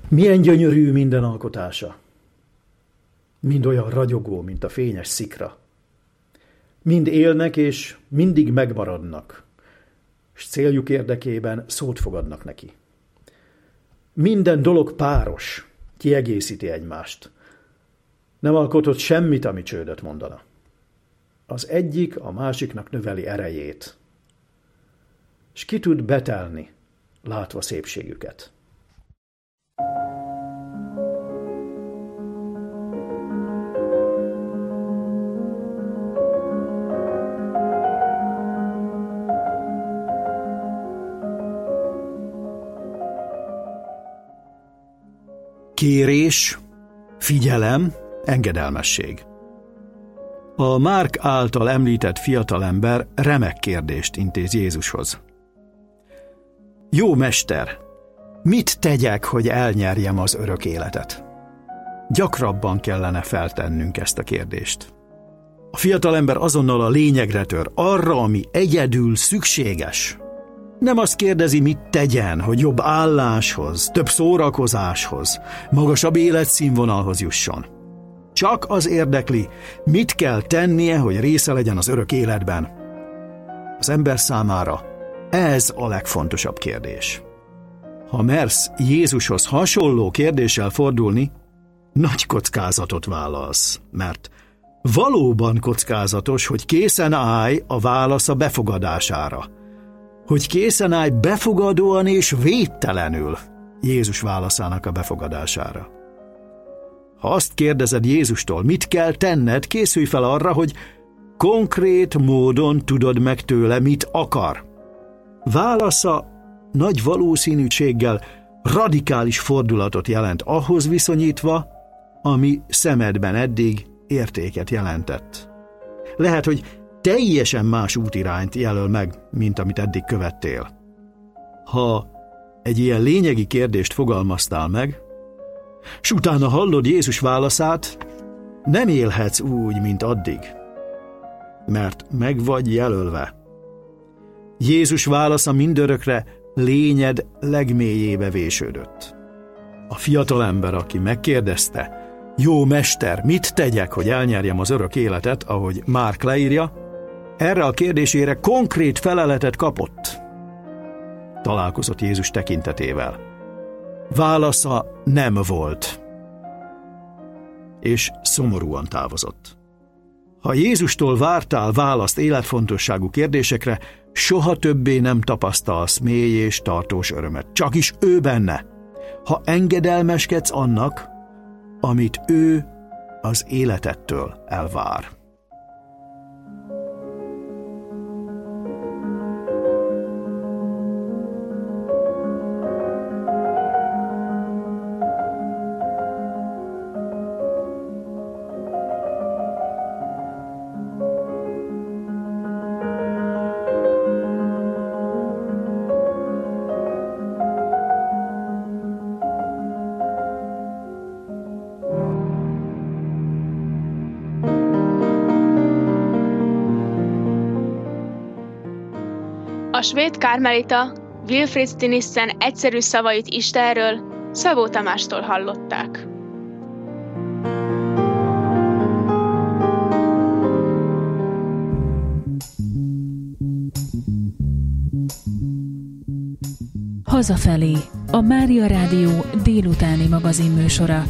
Milyen gyönyörű minden alkotása. Mind olyan ragyogó, mint a fényes szikra. Mind élnek és mindig megmaradnak, s céljuk érdekében szót fogadnak neki. Minden dolog páros, kiegészíti egymást. Nem alkotott semmit, ami csődöt mondana. Az egyik a másiknak növeli erejét, s ki tud betelni, látva szépségüket. Kérés, figyelem, engedelmesség. A Márk által említett fiatalember remek kérdést intéz Jézushoz. Jó mester, mit tegyek, hogy elnyerjem az örök életet? Gyakrabban kellene feltennünk ezt a kérdést. A fiatalember azonnal a lényegre tör, arra, ami egyedül szükséges. Nem azt kérdezi, mit tegyen, hogy jobb álláshoz, több szórakozáshoz, magasabb életszínvonalhoz jusson. Csak az érdekli, mit kell tennie, hogy része legyen az örök életben. Az ember számára ez a legfontosabb kérdés. Ha mersz Jézushoz hasonló kérdéssel fordulni, nagy kockázatot vállalsz, mert valóban kockázatos, hogy készen állj a válasz a befogadására. Hogy készen állj befogadóan és védtelenül Jézus válaszának a befogadására. Ha azt kérdezed Jézustól, mit kell tenned, készülj fel arra, hogy konkrét módon tudod meg tőle, mit akar. Válasza nagy valószínűséggel radikális fordulatot jelent ahhoz viszonyítva, ami szemedben eddig értéket jelentett. Lehet, hogy teljesen más útirányt jelöl meg, mint amit eddig követtél. Ha egy ilyen lényegi kérdést fogalmaztál meg, s utána hallod Jézus válaszát, nem élhetsz úgy, mint addig, mert meg vagy jelölve. Jézus válasza mindörökre lényed legmélyébe vésődött. A fiatalember, aki megkérdezte, jó mester, mit tegyek, hogy elnyerjem az örök életet, ahogy Márk leírja, erre a kérdésére konkrét feleletet kapott. Találkozott Jézus tekintetével. Válasza nem volt, és szomorúan távozott. Ha Jézustól vártál választ életfontosságú kérdésekre, soha többé nem tapasztalsz mély és tartós örömet. Csak is ő benne, ha engedelmeskedsz annak, amit ő az életettől elvár. A svéd kármelita Wilfrid Stinissen egyszerű szavait Istenről Szabó Tamástól hallották. Hazafelé, a Mária Rádió délutáni magazinműsora.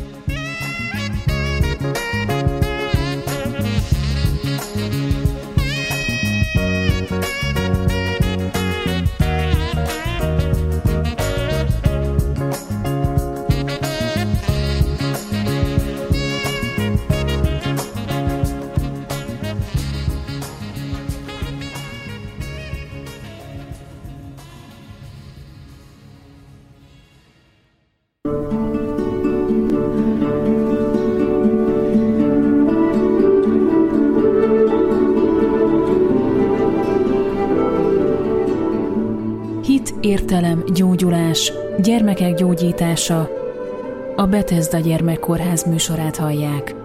Értelem, gyógyulás, gyermekek gyógyítása. A Bethesda Gyermekkórház műsorát hallják.